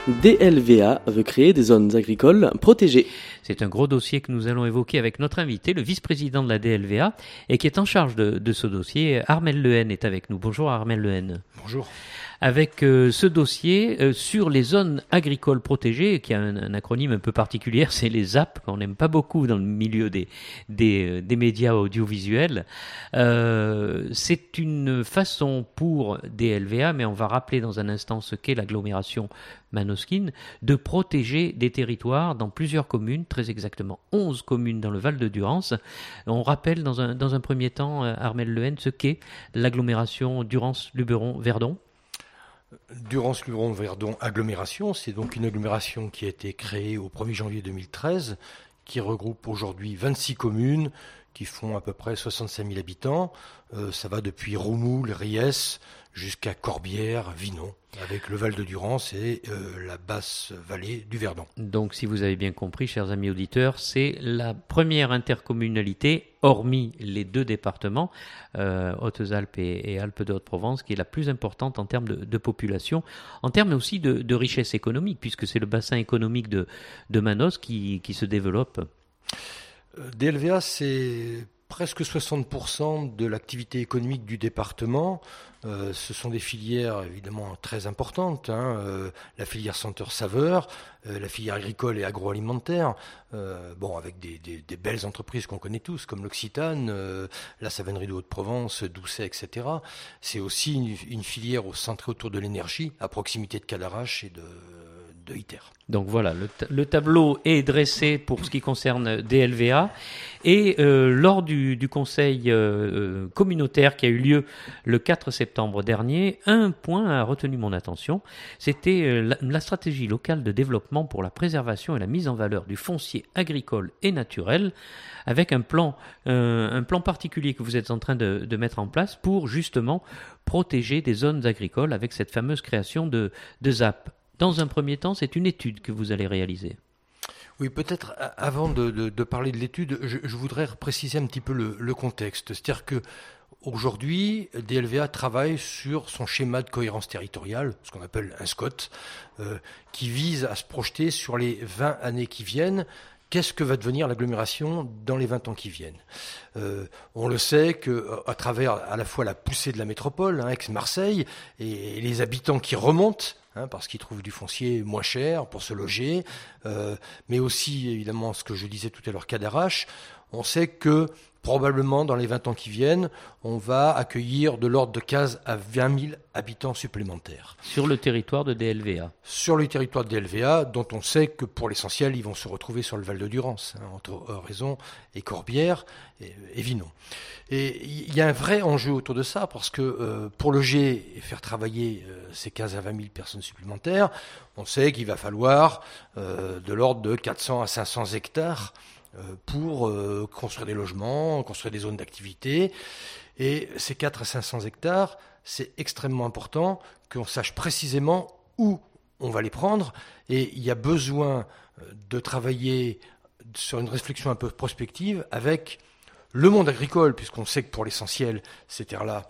DLVA veut créer des zones agricoles protégées. C'est un gros dossier que nous allons évoquer avec notre invité, le vice-président de la DLVA, et qui est en charge de ce dossier. Armel Lehen est avec nous. Bonjour Armel Lehen. Bonjour. Avec ce dossier sur les zones agricoles protégées, qui a un acronyme un peu particulier, c'est les ZAP, qu'on n'aime pas beaucoup dans le milieu des médias audiovisuels. C'est une façon pour DLVA, mais on va rappeler dans un instant ce qu'est l'agglomération Manoskin, de protéger des territoires dans plusieurs communes, très exactement 11 communes dans le Val de Durance. On rappelle dans un premier temps, Armel Lehen, ce qu'est l'agglomération Durance-Luberon-Verdon. Durance-Luberon-Verdon agglomération, c'est donc une agglomération qui a été créée au 1er janvier 2013, qui regroupe aujourd'hui 26 communes qui font à peu près 65 000 habitants. Ça va depuis Roumoul, Riès, jusqu'à Corbière, Vinon, avec le Val de Durance et la basse vallée du Verdon. Donc, si vous avez bien compris, chers amis auditeurs, c'est la première intercommunalité, hormis les deux départements, Hautes-Alpes et Alpes de Haute-Provence, qui est la plus importante en termes de population, en termes aussi de richesse économique, puisque c'est le bassin économique de Manos qui se développe. DLVA, c'est presque 60% de l'activité économique du département. Ce sont des filières évidemment très importantes, la filière senteur-saveur, la filière agricole et agroalimentaire, avec des belles entreprises qu'on connaît tous, comme l'Occitane, la Savonnerie de Haute-Provence, Doucet, etc. C'est aussi une filière centrée autour de l'énergie, à proximité de Cadarache et de ITER. Donc voilà, le tableau est dressé pour ce qui concerne DLVA. Et lors du conseil communautaire qui a eu lieu le 4 septembre dernier, un point a retenu mon attention. C'était la stratégie locale de développement pour la préservation et la mise en valeur du foncier agricole et naturel, avec un plan particulier que vous êtes en train de mettre en place pour justement protéger des zones agricoles avec cette fameuse création de ZAP. Dans un premier temps, c'est une étude que vous allez réaliser. Oui, peut-être avant de parler de l'étude, je voudrais préciser un petit peu le contexte. C'est-à-dire que aujourd'hui, DLVA travaille sur son schéma de cohérence territoriale, ce qu'on appelle un SCOT, qui vise à se projeter sur les 20 années qui viennent. Qu'est-ce que va devenir l'agglomération dans les 20 ans qui viennent ? On le sait qu'à travers à la fois la poussée de la métropole, Aix-Marseille, et les habitants qui remontent, parce qu'ils trouvent du foncier moins cher pour se loger, mais aussi évidemment ce que je disais tout à l'heure, Cadarache, on sait que probablement dans les 20 ans qui viennent, on va accueillir de l'ordre de 15 à 20 000 habitants supplémentaires. Sur le territoire de DLVA. Sur le territoire de DLVA, dont on sait que pour l'essentiel, ils vont se retrouver sur le Val de Durance, entre Oraison et Corbière et Vinon. Et il y a un vrai enjeu autour de ça, parce que pour loger et faire travailler ces 15 à 20 000 personnes supplémentaires, on sait qu'il va falloir de l'ordre de 400 à 500 hectares pour construire des logements, construire des zones d'activité. Et ces 4 à 500 hectares, c'est extrêmement important qu'on sache précisément où on va les prendre. Et il y a besoin de travailler sur une réflexion un peu prospective avec le monde agricole, puisqu'on sait que pour l'essentiel, ces terrains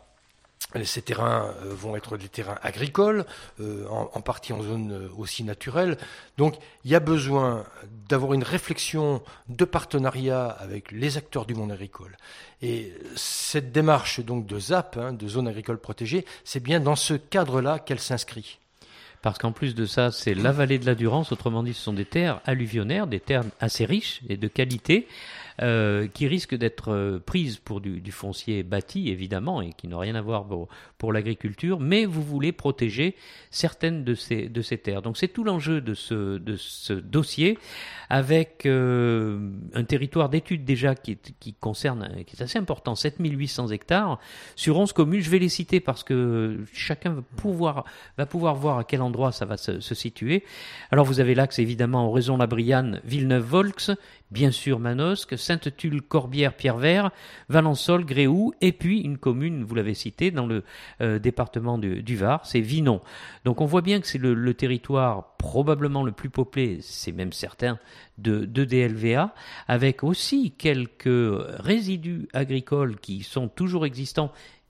vont être des terrains agricoles, en partie en zone aussi naturelle. Donc il y a besoin d'avoir une réflexion de partenariat avec les acteurs du monde agricole. Et cette démarche donc de ZAP, de zone agricole protégée, c'est bien dans ce cadre-là qu'elle s'inscrit. Parce qu'en plus de ça, c'est la vallée de la Durance, autrement dit, ce sont des terres alluvionnaires, des terres assez riches et de qualité, qui risquent d'être prises pour du foncier bâti, évidemment, et qui n'ont rien à voir pour l'agriculture, mais vous voulez protéger certaines de ces terres. Donc c'est tout l'enjeu de ce dossier, avec un territoire d'études déjà qui est assez important, 7800 hectares, sur 11 communes. Je vais les citer parce que chacun va pouvoir voir à quel endroit ça va se situer. Alors vous avez l'axe évidemment Oraison-la-Brianne, Villeneuve-Volx, bien sûr Manosque, Sainte-Tulle, Corbière, Pierrevert, Valençol, Gréoux, et puis une commune, vous l'avez cité, dans le département du Var, c'est Vinon. Donc on voit bien que c'est le territoire probablement le plus peuplé, c'est même certain, de DLVA, avec aussi quelques résidus agricoles qui sont toujours existants.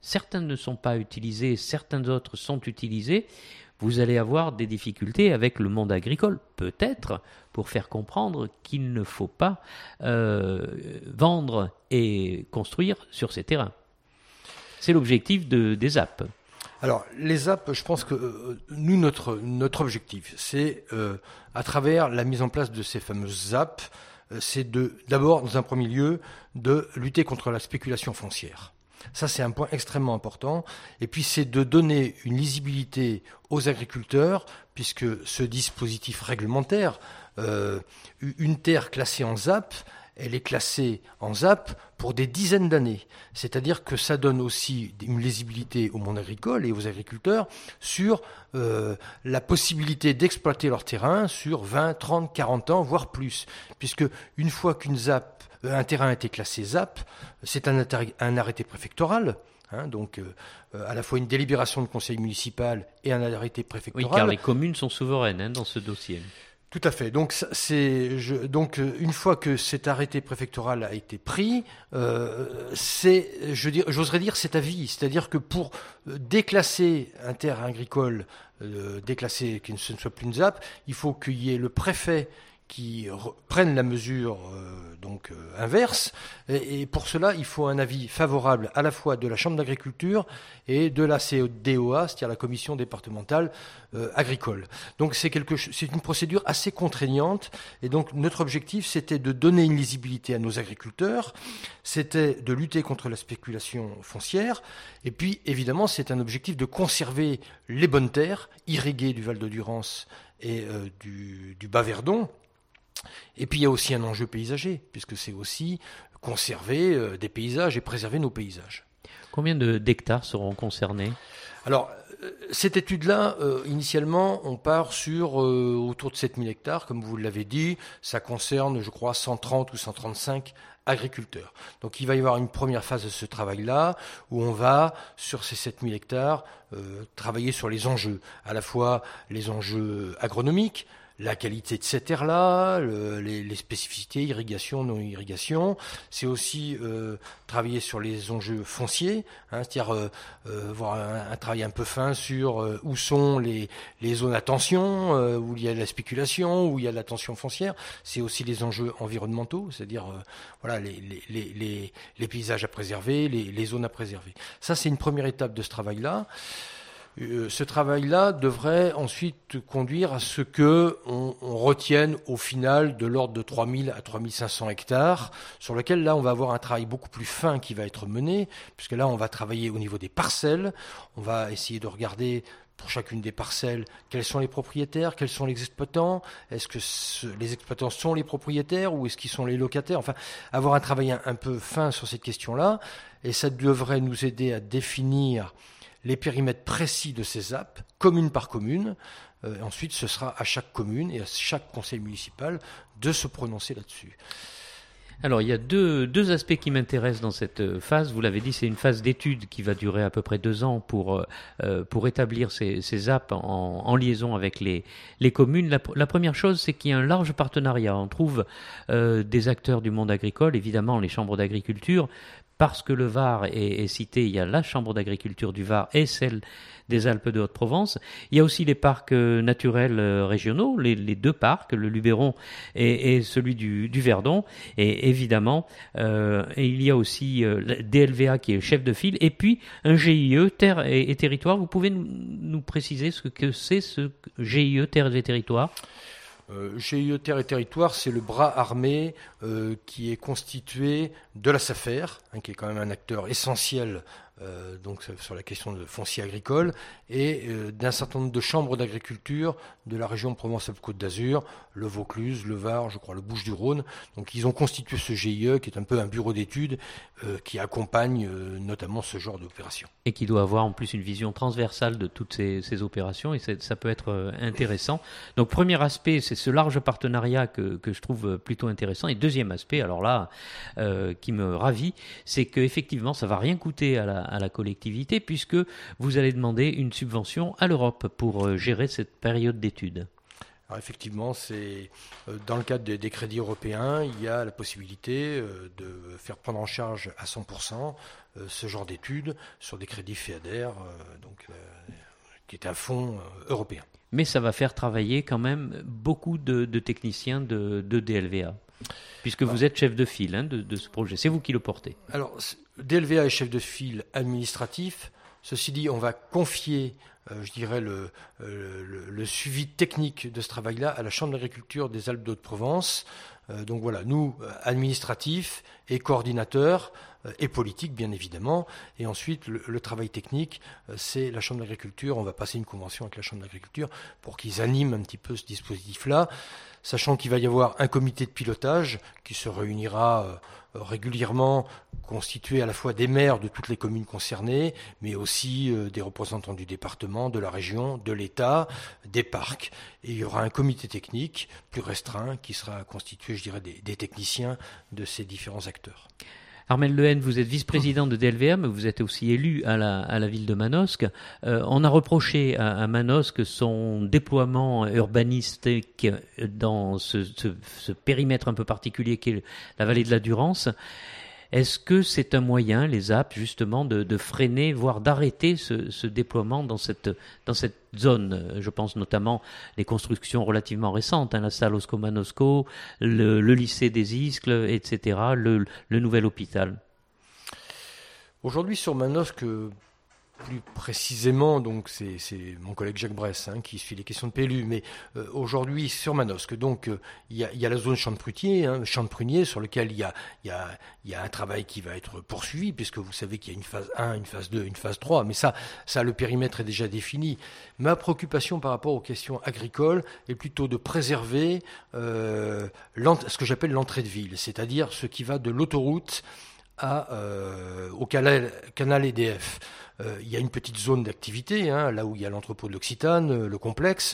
certains ne sont pas utilisés, certains autres sont utilisés, vous allez avoir des difficultés avec le monde agricole, peut-être, pour faire comprendre qu'il ne faut pas vendre et construire sur ces terrains. C'est l'objectif des ZAP. Alors, les ZAP, je pense que nous, notre objectif, c'est, à travers la mise en place de ces fameuses ZAP, c'est d'abord, dans un premier lieu, de lutter contre la spéculation foncière. Ça, c'est un point extrêmement important. Et puis, c'est de donner une lisibilité aux agriculteurs, puisque ce dispositif réglementaire, une terre classée en ZAP, elle est classée en ZAP pour des dizaines d'années. C'est-à-dire que ça donne aussi une lisibilité au monde agricole et aux agriculteurs sur la possibilité d'exploiter leur terrain sur 20, 30, 40 ans, voire plus. Puisque une fois un terrain a été classé ZAP, c'est un arrêté préfectoral. Donc, à la fois une délibération de conseil municipal et un arrêté préfectoral. Oui, car les communes sont souveraines dans ce dossier. Tout à fait. Donc, une fois que cet arrêté préfectoral a été pris, j'oserais dire, c'est à vie. C'est-à-dire que pour déclasser un terrain agricole, déclasser que ce ne soit plus une ZAP, il faut qu'il y ait le préfet qui prennent la mesure inverse. Et pour cela, il faut un avis favorable à la fois de la Chambre d'agriculture et de la CDOA, c'est-à-dire la commission départementale agricole. Donc c'est une procédure assez contraignante. Et donc notre objectif, c'était de donner une lisibilité à nos agriculteurs, c'était de lutter contre la spéculation foncière. Et puis évidemment, c'est un objectif de conserver les bonnes terres irriguées du Val de Durance et du Bas-Verdon. Et puis il y a aussi un enjeu paysager, puisque c'est aussi conserver des paysages et préserver nos paysages. Combien d'hectares seront concernés ? Alors, cette étude-là, initialement, on part sur autour de 7000 hectares, comme vous l'avez dit. Ça concerne, je crois, 130 ou 135 agriculteurs. Donc il va y avoir une première phase de ce travail-là, où on va, sur ces 7000 hectares, travailler sur les enjeux, à la fois les enjeux agronomiques, la qualité de ces terres-là, les spécificités, irrigation, non-irrigation. C'est aussi travailler sur les enjeux fonciers, c'est-à-dire voir un travail un peu fin sur où sont les zones à tension, où il y a de la spéculation, où il y a de la tension foncière. C'est aussi les enjeux environnementaux, c'est-à-dire les paysages à préserver, les zones à préserver. Ça, c'est une première étape de ce travail-là. Ce travail-là devrait ensuite conduire à ce qu'on retienne au final de l'ordre de 3000 à 3500 hectares, sur lequel là on va avoir un travail beaucoup plus fin qui va être mené, puisque là on va travailler au niveau des parcelles, on va essayer de regarder pour chacune des parcelles quels sont les propriétaires, quels sont les exploitants, est-ce que les exploitants sont les propriétaires ou est-ce qu'ils sont les locataires, enfin avoir un travail un peu fin sur cette question-là, et ça devrait nous aider à définir les périmètres précis de ces ZAP, commune par commune. Ensuite, ce sera à chaque commune et à chaque conseil municipal de se prononcer là-dessus. Alors, il y a deux aspects qui m'intéressent dans cette phase. Vous l'avez dit, c'est une phase d'étude qui va durer à peu près 2 ans pour établir ces ZAP en liaison avec les communes. La première chose, c'est qu'il y a un large partenariat. On trouve des acteurs du monde agricole, évidemment les chambres d'agriculture. Parce que le Var est cité, il y a la Chambre d'agriculture du Var et celle des Alpes de Haute-Provence. Il y a aussi les parcs naturels régionaux, les 2 parcs, le Luberon et celui du Verdon. Et évidemment, il y a aussi DLVA qui est chef de file. Et puis un GIE, Terre et Territoire. Vous pouvez nous préciser ce que c'est ce GIE, Terre et Territoire ? GIE Terre et Territoire, c'est le bras armé qui est constitué de la SAFER, qui est quand même un acteur essentiel donc sur la question de foncier agricole, et d'un certain nombre de chambres d'agriculture de la région Provence-Alpes-Côte d'Azur, le Vaucluse, le Var, je crois le Bouches-du-Rhône. Donc ils ont constitué ce GIE qui est un peu un bureau d'études qui accompagne notamment ce genre d'opération. Et qui doit avoir en plus une vision transversale de toutes ces opérations, et ça peut être intéressant. Donc premier aspect, c'est ce large partenariat que je trouve plutôt intéressant. Et deuxième aspect, alors là, qui me ravit, c'est qu'effectivement, ça ne va rien coûter à la collectivité, puisque vous allez demander une subvention à l'Europe pour gérer cette période d'études. Alors effectivement, c'est dans le cadre des crédits européens, il y a la possibilité de faire prendre en charge à 100% ce genre d'études sur des crédits FEADER, qui est un fonds européen. Mais ça va faire travailler quand même beaucoup de techniciens de DLVA, puisque vous êtes chef de file de ce projet. C'est vous qui le portez. Alors, DLVA est chef de file administratif. Ceci dit, on va confier, je dirais, le suivi technique de ce travail-là à la Chambre d'agriculture des Alpes d'Haute-Provence. Donc voilà, nous, administratifs et coordinateurs, et politique, bien évidemment. Et ensuite, le travail technique, c'est la Chambre d'agriculture. On va passer une convention avec la Chambre d'agriculture pour qu'ils animent un petit peu ce dispositif-là, sachant qu'il va y avoir un comité de pilotage qui se réunira régulièrement, constitué à la fois des maires de toutes les communes concernées, mais aussi des représentants du département, de la région, de l'État, des parcs. Et il y aura un comité technique plus restreint qui sera constitué, je dirais, des techniciens de ces différents acteurs. Armel Lehen, vous êtes vice-président de DLVA, mais vous êtes aussi élu à la ville de Manosque. On a reproché à Manosque son déploiement urbanistique dans ce périmètre un peu particulier qu'est la vallée de la Durance. Est-ce que c'est un moyen, les apps, justement, de freiner, voire d'arrêter ce déploiement dans cette zone? Je pense notamment les constructions relativement récentes, la salle Osco-Manosco, le lycée des Iscles, etc., le nouvel hôpital. Aujourd'hui, sur Manosque, plus précisément, donc c'est mon collègue Jacques Bress qui suit les questions de PLU, mais aujourd'hui sur Manosque, donc il y a la zone champ de prunier, sur lequel il y a un travail qui va être poursuivi, puisque vous savez qu'il y a une phase 1, une phase 2, une phase 3, mais ça le périmètre est déjà défini. Ma préoccupation par rapport aux questions agricoles est plutôt de préserver ce que j'appelle l'entrée de ville, c'est-à-dire ce qui va de l'autoroute au canal EDF. Il y a une petite zone d'activité, là où il y a l'entrepôt de l'Occitane, le complexe.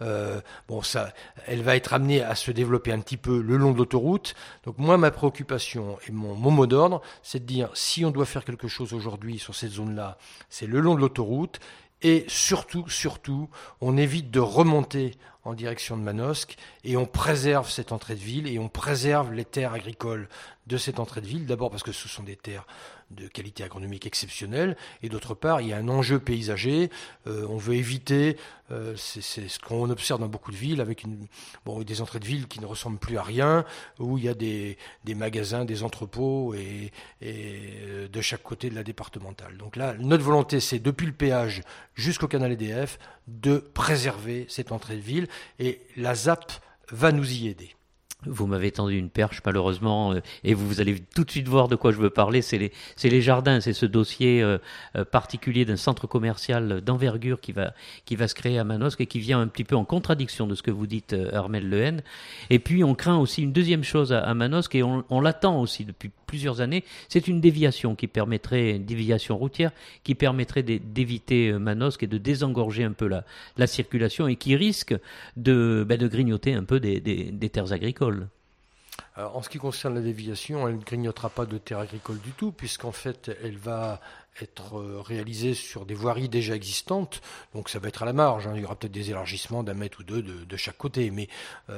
Elle va être amenée à se développer un petit peu le long de l'autoroute. Donc moi, ma préoccupation et mon mot d'ordre, c'est de dire, si on doit faire quelque chose aujourd'hui sur cette zone-là, c'est le long de l'autoroute. Et surtout, on évite de remonter en direction de Manosque et on préserve cette entrée de ville et on préserve les terres agricoles de cette entrée de ville. D'abord parce que ce sont des terres de qualité agronomique exceptionnelle et d'autre part, il y a un enjeu paysager. On veut éviter, c'est ce qu'on observe dans beaucoup de villes, avec des entrées de ville qui ne ressemblent plus à rien, où il y a des magasins, des entrepôts et de chaque côté de la départementale. Donc là, notre volonté, c'est depuis le péage jusqu'au canal EDF de préserver cette entrée de ville et la ZAP va nous y aider. Vous m'avez tendu une perche, malheureusement, et vous allez tout de suite voir de quoi je veux parler. C'est les jardins, c'est ce dossier particulier d'un centre commercial d'envergure qui va se créer à Manosque et qui vient un petit peu en contradiction de ce que vous dites, Armel Lehen. Et puis, on craint aussi une deuxième chose à Manosque, et on l'attend aussi depuis plusieurs années. C'est une déviation routière qui permettrait d'éviter Manosque et de désengorger un peu la circulation et qui risque de grignoter un peu des terres agricoles. Alors, en ce qui concerne la déviation, elle ne grignotera pas de terres agricoles du tout, puisqu'en fait, elle va être réalisée sur des voiries déjà existantes, donc ça va être à la marge, il y aura peut-être des élargissements d'1 mètre ou 2 de chaque côté, mais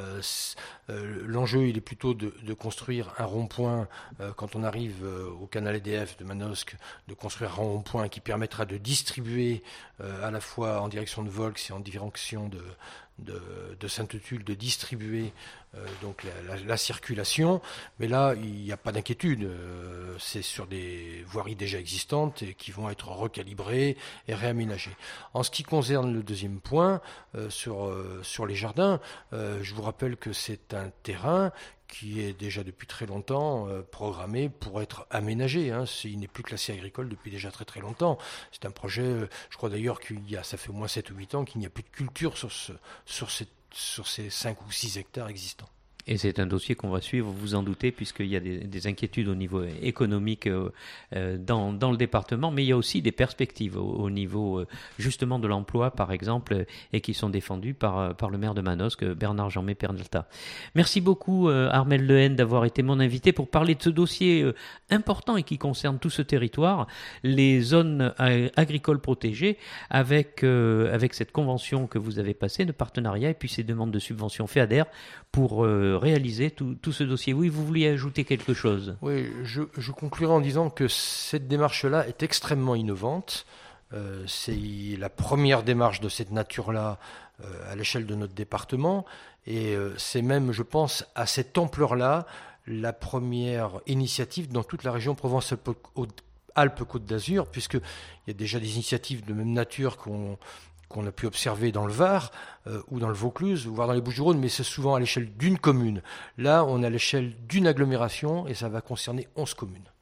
l'enjeu il est plutôt de construire un rond-point quand on arrive au canal EDF de Manosque, de construire un rond-point qui permettra de distribuer à la fois en direction de Volx et en direction de Sainte-Tulle, de distribuer donc la circulation, mais là il n'y a pas d'inquiétude, c'est sur des voiries déjà existantes et qui vont être recalibrées et réaménagées. En ce qui concerne le deuxième point sur les jardins, je vous rappelle que c'est un terrain qui est déjà depuis très longtemps programmé pour être aménagé. Il n'est plus classé agricole depuis déjà très très longtemps. C'est un projet, je crois d'ailleurs ça fait au moins 7 ou 8 ans qu'il n'y a plus de culture sur ces 5 ou 6 hectares existants. Et c'est un dossier qu'on va suivre, vous en doutez, puisqu'il y a des inquiétudes au niveau économique dans le département, mais il y a aussi des perspectives au niveau justement de l'emploi, par exemple, et qui sont défendues par le maire de Manosque, Bernard Jeanmé Peralta. Merci beaucoup, Armel Lehen, d'avoir été mon invité pour parler de ce dossier important et qui concerne tout ce territoire, les zones agricoles protégées, avec cette convention que vous avez passée de partenariat et puis ces demandes de subvention FEADER pour réaliser tout ce dossier. Oui, vous vouliez ajouter quelque chose? Oui, je conclurai en disant que cette démarche-là est extrêmement innovante. C'est la première démarche de cette nature-là à l'échelle de notre département et c'est même, je pense, à cette ampleur-là, la première initiative dans toute la région Provence-Alpes-Côte d'Azur, puisqu'il y a déjà des initiatives de même nature qu'on a pu observer dans le Var ou dans le Vaucluse, voire dans les Bouches-du-Rhône, mais c'est souvent à l'échelle d'une commune. Là, on est à l'échelle d'une agglomération et ça va concerner 11 communes.